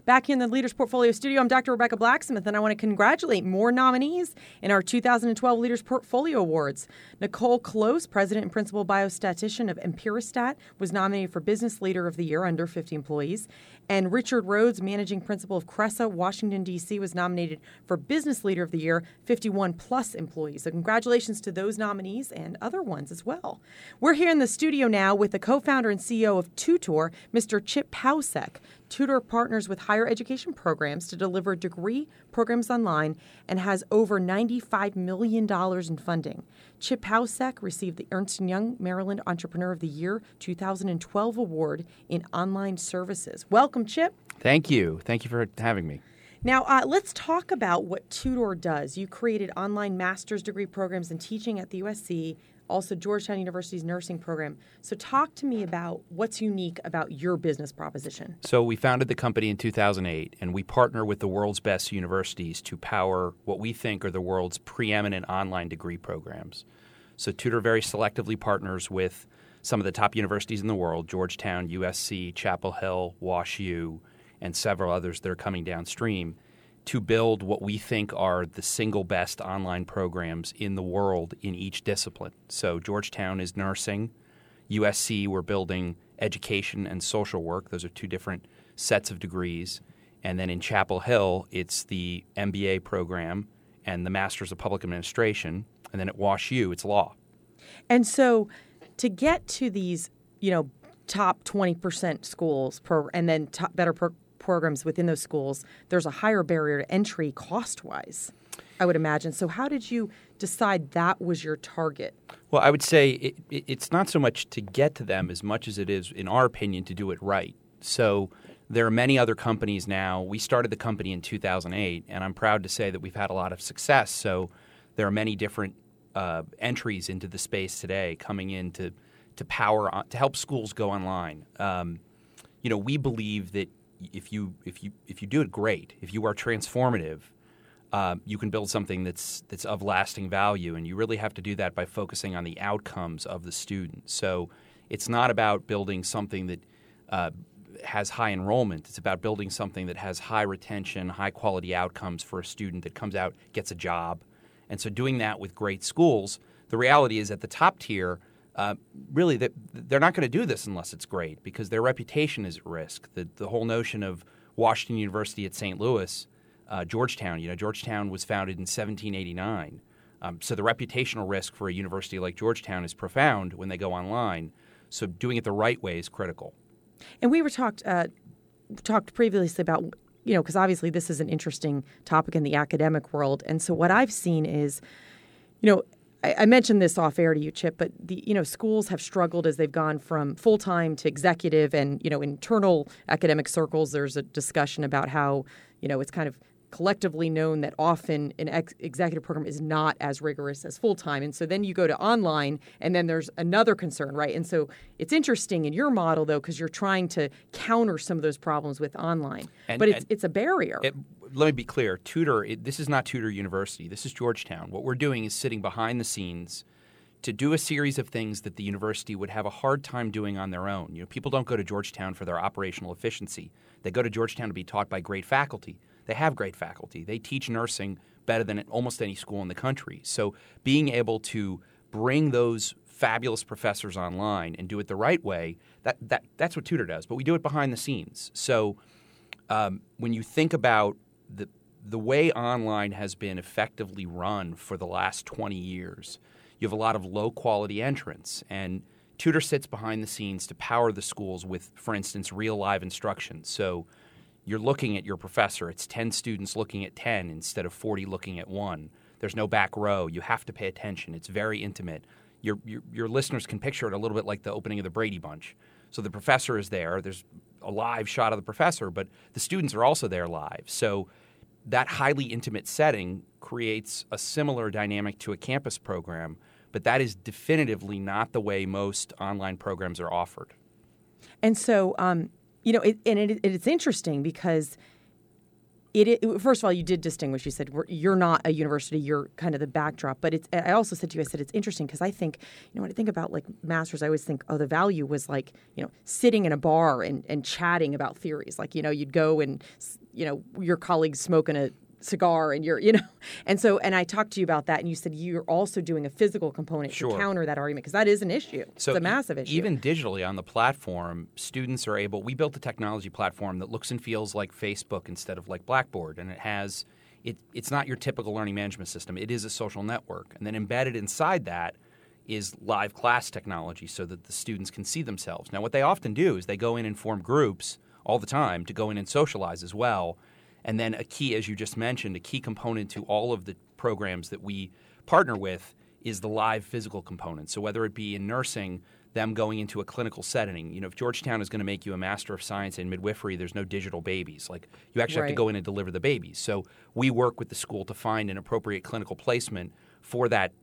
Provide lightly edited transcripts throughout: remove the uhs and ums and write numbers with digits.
Back in the Leaders Portfolio studio, I'm Dr. Rebecca Blacksmith, and I want to congratulate more nominees in our 2012 Leaders Portfolio Awards. Nicole Close, President and Principal Biostatistician of Empiristat, was nominated for Business Leader of the Year under 50 employees. And Richard Rhodes, Managing Principal of Cresa, Washington, D.C., was nominated for Business Leader of the Year, 51-plus employees. So congratulations to those nominees and other ones as well. We're here in the studio now with the co-founder and CEO of Tutor, Mr. Chip Paucek. Tutor partners with higher education programs to deliver degree programs online and has over $95 million in funding. Chip Paucek received the Ernst & Young Maryland Entrepreneur of the Year 2012 Award in Online Services. Welcome, Chip. Thank you. Thank you for having me. Now, let's talk about what Tutor does. You created online master's degree programs in teaching at the USC, also Georgetown University's nursing program. So talk to me about what's unique about your business proposition. So we founded the company in 2008, and we partner with the world's best universities to power what we think are the world's preeminent online degree programs. So Tutor very selectively partners with some of the top universities in the world, Georgetown, USC, Chapel Hill, WashU, and several others that are coming downstream, to build what we think are the single best online programs in the world in each discipline. So Georgetown is nursing. USC, we're building education and social work. Those are two different sets of degrees. And then in Chapel Hill, it's the MBA program and the Masters of Public Administration. And then at WashU, it's law. And so to get to these, top 20% schools and then better programs within those schools, there's a higher barrier to entry cost-wise, I would imagine. So how did you decide that was your target? Well, I would say it's not so much to get to them as much as it is, in our opinion, to do it right. So there are many other companies now. We started the company in 2008, and I'm proud to say that we've had a lot of success. So there are many different entries into the space today coming in to help schools go online. We believe that if you do it great, if you are transformative, you can build something that's of lasting value, and you really have to do that by focusing on the outcomes of the student. So it's not about building something that has high enrollment. It's about building something that has high retention, high quality outcomes for a student that comes out, gets a job. And so doing that with great schools, the reality is at the top tier, really, they're not going to do this unless it's great because their reputation is at risk. The whole notion of Washington University at St. Louis, Georgetown, Georgetown was founded in 1789. So the reputational risk for a university like Georgetown is profound when they go online. So doing it the right way is critical. And we were talked previously about, because obviously this is an interesting topic in the academic world. And so what I've seen is, I mentioned this off air to you, Chip, but schools have struggled as they've gone from full-time to executive, and internal academic circles. There's a discussion about how it's kind of collectively known that often an executive program is not as rigorous as full-time, and so then you go to online, and then there's another concern, right? And so it's interesting in your model though because you're trying to counter some of those problems with online, but it's a barrier. Let me be clear. Tutor, this is not Tutor University. This is Georgetown. What we're doing is sitting behind the scenes to do a series of things that the university would have a hard time doing on their own. People don't go to Georgetown for their operational efficiency. They go to Georgetown to be taught by great faculty. They have great faculty. They teach nursing better than at almost any school in the country. So being able to bring those fabulous professors online and do it the right way, that's what Tutor does. But we do it behind the scenes. So when you think about the way online has been effectively run for the last 20 years, you have a lot of low-quality entrants. And Tutor sits behind the scenes to power the schools with, for instance, real live instruction. So you're looking at your professor. It's 10 students looking at 10 instead of 40 looking at 1. There's no back row. You have to pay attention. It's very intimate. Your listeners can picture it a little bit like the opening of the Brady Bunch. So the professor is there. There's a live shot of the professor, but the students are also there live. So that highly intimate setting creates a similar dynamic to a campus program, but that is definitively not the way most online programs are offered. And so it's interesting because First of all, you did distinguish. You said you're not a university; you're kind of the backdrop. But I also said to you, I said it's interesting because I think, when I think about like masters, I always think, the value was like, sitting in a bar and chatting about theories. Like, you'd go and, your colleagues smoking a cigar and and I talked to you about that, and you said you're also doing a physical component to counter that argument, because that is an issue. So it's a massive issue. Even digitally on the platform, students are able. We built a technology platform that looks and feels like Facebook instead of like Blackboard, and it's not your typical learning management system. It is a social network, and then embedded inside that is live class technology so that the students can see themselves. Now, what they often do is they go in and form groups all the time to go in and socialize as well. And then a key, as you just mentioned, a key component to all of the programs that we partner with is the live physical component. So whether it be in nursing, them going into a clinical setting. If Georgetown is going to make you a Master of Science in midwifery, there's no digital babies. Like, you actually have to go in and deliver the babies. So we work with the school to find an appropriate clinical placement for that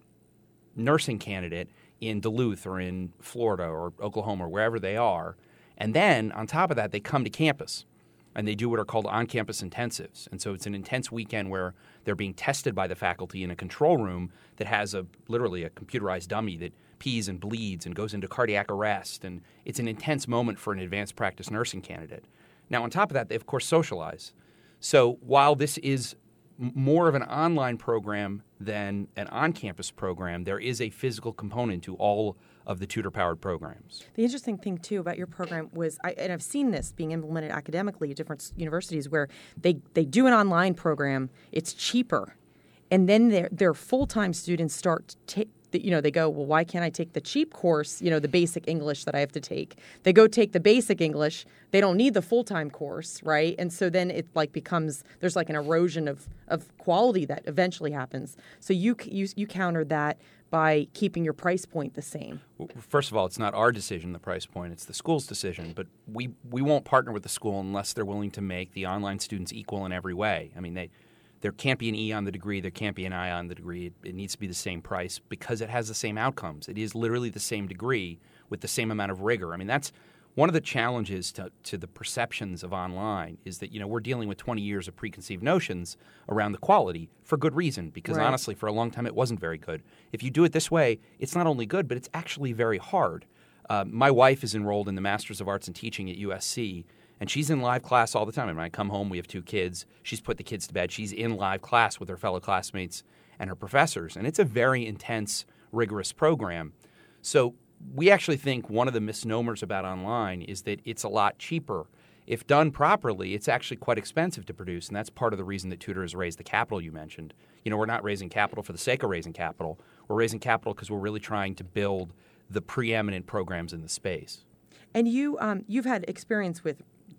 nursing candidate in Duluth or in Florida or Oklahoma or wherever they are. And then on top of that, they come to campus. And they do what are called on-campus intensives. And so it's an intense weekend where they're being tested by the faculty in a control room that has literally a computerized dummy that pees and bleeds and goes into cardiac arrest. And it's an intense moment for an advanced practice nursing candidate. Now, on top of that, they, of course, socialize. So while this is more of an online program than an on-campus program, there is a physical component to all of the tutor-powered programs. The interesting thing, too, about your program was, and I've seen this being implemented academically at different universities, where they do an online program, it's cheaper, and then their full-time students start to take, they go, well, why can't I take the cheap course, the basic English that I have to take? They go take the basic English. They don't need the full-time course, right? And so then it becomes, there's like an erosion of quality that eventually happens. So you countered that by keeping your price point the same. First of all, it's not our decision, the price point. It's the school's decision. But we won't partner with the school unless they're willing to make the online students equal in every way. I mean, there can't be an E on the degree. There can't be an I on the degree. It needs to be the same price because it has the same outcomes. It is literally the same degree with the same amount of rigor. I mean, that's one of the challenges to the perceptions of online is that, we're dealing with 20 years of preconceived notions around the quality for good reason because, honestly, for a long time it wasn't very good. If you do it this way, it's not only good, but it's actually very hard. My wife is enrolled in the Masters of Arts in Teaching at USC, and she's in live class all the time. And when I come home, we have 2 kids. She's put the kids to bed. She's in live class with her fellow classmates and her professors. And it's a very intense, rigorous program. So we actually think one of the misnomers about online is that it's a lot cheaper. If done properly, it's actually quite expensive to produce. And that's part of the reason that Tutor has raised the capital you mentioned. We're not raising capital for the sake of raising capital. We're raising capital because we're really trying to build the preeminent programs in the space. And you've had experience with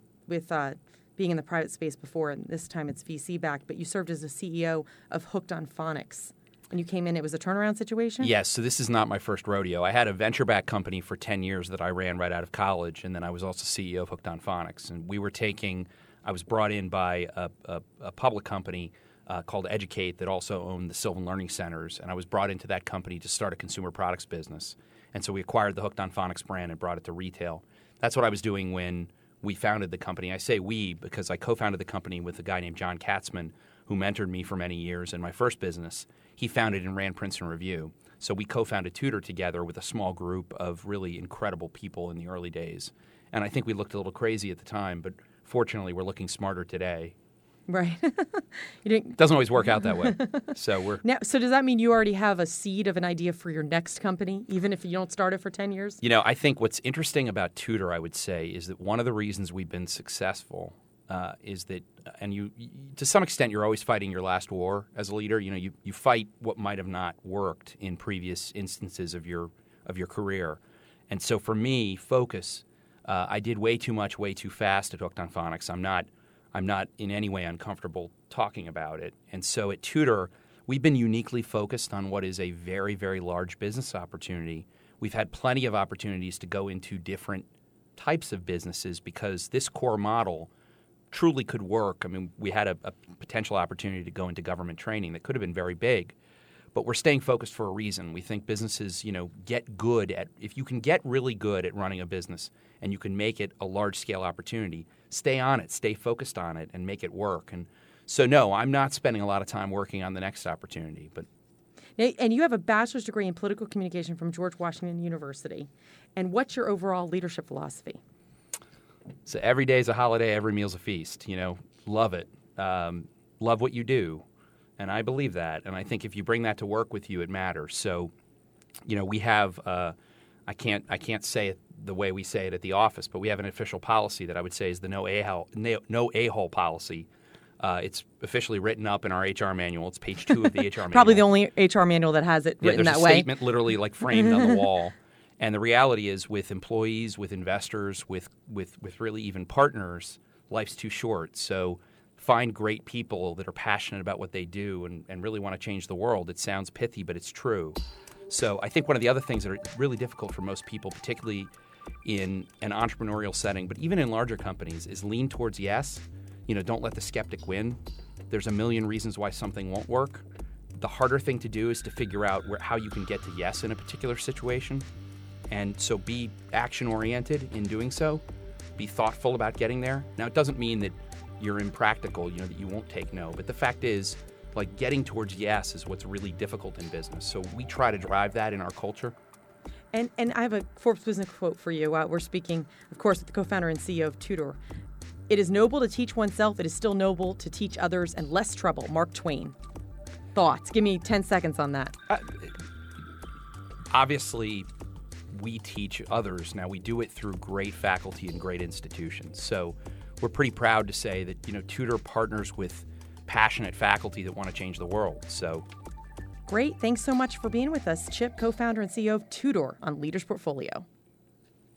being in the private space before, and this time it's VC-backed, but you served as a CEO of Hooked on Phonics. And you came in, it was a turnaround situation? Yes, so this is not my first rodeo. I had a venture-backed company for 10 years that I ran right out of college, and then I was also CEO of Hooked on Phonics. And I was brought in by a public company called Educate that also owned the Sylvan Learning Centers, and I was brought into that company to start a consumer products business. And so we acquired the Hooked on Phonics brand and brought it to retail. That's what I was doing when we founded the company. I say we because I co-founded the company with a guy named John Katzman, who mentored me for many years in my first business. He founded and ran Princeton Review. So we co-founded Tutor together with a small group of really incredible people in the early days. And I think we looked a little crazy at the time, but fortunately we're looking smarter today. Right. It doesn't always work out that way. So does that mean you already have a seed of an idea for your next company, even if you don't start it for 10 years? I think what's interesting about Tutor, I would say, is that one of the reasons we've been successful is that, and you to some extent, you're always fighting your last war as a leader. You fight what might have not worked in previous instances of your career. And so for me, focus. I did way too much, way too fast at Hooked on Phonics. I'm not in any way uncomfortable talking about it. And so at Tutor, we've been uniquely focused on what is a very, very large business opportunity. We've had plenty of opportunities to go into different types of businesses because this core model truly could work. I mean, we had a potential opportunity to go into government training that could have been very big, but we're staying focused for a reason. We think businesses, get good at – if you can get really good at running a business and you can make it a large-scale opportunity – stay on it, stay focused on it, and make it work. And so, no, I'm not spending a lot of time working on the next opportunity. But and you have a bachelor's degree in political communication from George Washington University. And what's your overall leadership philosophy? So every day is a holiday, every meal's a feast. Love it. Love what you do. And I believe that. And I think if you bring that to work with you, it matters. So, we have I can't say it the way we say it at the office, but we have an official policy that I would say is the no a-hole policy. It's officially written up in our HR manual. It's page 2 of the HR manual. Probably the only HR manual that has it written that way. There's a statement literally like framed on the wall. And the reality is, with employees, with investors, with really even partners, life's too short. So find great people that are passionate about what they do and really want to change the world. It sounds pithy, but it's true. So I think one of the other things that are really difficult for most people, particularly in an entrepreneurial setting, but even in larger companies, is lean towards yes. Don't let the skeptic win. There's a million reasons why something won't work. The harder thing to do is to figure out how you can get to yes in a particular situation. And so be action-oriented in doing so. Be thoughtful about getting there. Now, it doesn't mean that you're impractical, that you won't take no. But the fact is, getting towards yes is what's really difficult in business. So we try to drive that in our culture. And I have a Forbes Business quote for you. We're speaking, of course, with the co-founder and CEO of Tudor. It is noble to teach oneself. It is still noble to teach others, and less trouble. Mark Twain. Thoughts? Give me 10 seconds on that. Obviously, we teach others. Now, we do it through great faculty and great institutions. So we're pretty proud to say that, Tudor partners with passionate faculty that want to change the world. So great. Thanks so much for being with us, Chip, co-founder and CEO of Tudor on Leaders Portfolio.